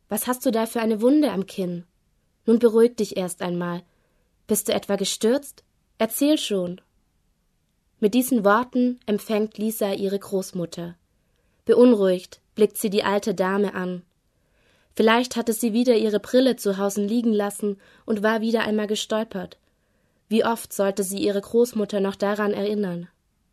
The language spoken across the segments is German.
Was hast du da für eine Wunde am Kinn? Nun beruhig dich erst einmal. Bist du etwa gestürzt? Erzähl schon. Mit diesen Worten empfängt Lisa ihre Großmutter. Beunruhigt blickt sie die alte Dame an. Vielleicht hatte sie wieder ihre Brille zu Hause liegen lassen und war wieder einmal gestolpert. Wie oft sollte sie ihre Großmutter noch daran erinnern?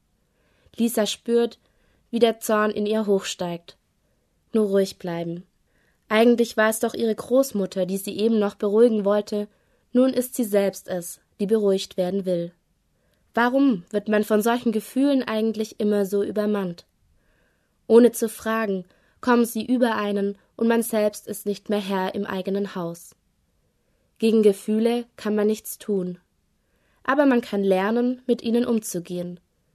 Lisa spürt, wie der Zorn in ihr hochsteigt. Nur ruhig bleiben. Eigentlich war es doch ihre Großmutter, die sie eben noch beruhigen wollte. Nun ist sie selbst es, die beruhigt werden will. Warum wird man von solchen Gefühlen eigentlich immer so übermannt? Ohne zu fragen, kommen sie über einen und man selbst ist nicht mehr Herr im eigenen Haus. Gegen Gefühle kann man nichts tun. Aber man kann lernen, mit ihnen umzugehen.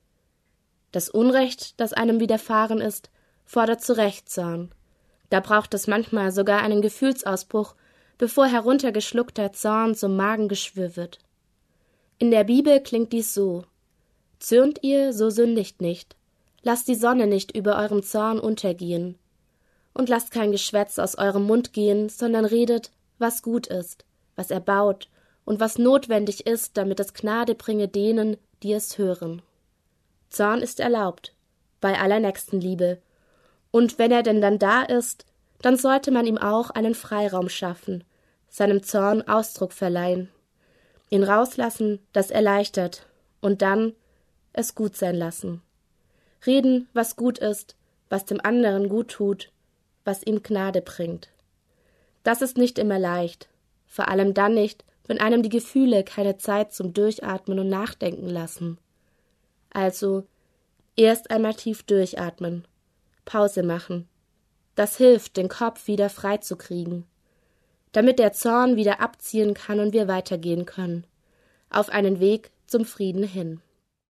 Das Unrecht, das einem widerfahren ist, fordert zu Recht Zorn. Da braucht es manchmal sogar einen Gefühlsausbruch, bevor heruntergeschluckter Zorn zum Magengeschwür wird. In der Bibel klingt dies so: Zürnt ihr, so sündigt nicht. Lasst die Sonne nicht über eurem Zorn untergehen. Und lasst kein Geschwätz aus eurem Mund gehen, sondern redet, was gut ist, was erbaut und was notwendig ist, damit es Gnade bringe denen, die es hören. Zorn ist erlaubt, bei aller Nächstenliebe. Und wenn er denn dann da ist, dann sollte man ihm auch einen Freiraum schaffen, seinem Zorn Ausdruck verleihen. Ihn rauslassen, das erleichtert, und dann es gut sein lassen. Reden, was gut ist, was dem anderen gut tut, was ihm Gnade bringt. Das ist nicht immer leicht, vor allem dann nicht, wenn einem die Gefühle keine Zeit zum Durchatmen und Nachdenken lassen. Also erst einmal tief durchatmen, Pause machen. Das hilft, den Kopf wieder frei zu kriegen, damit der Zorn wieder abziehen kann und wir weitergehen können, auf einen Weg zum Frieden hin.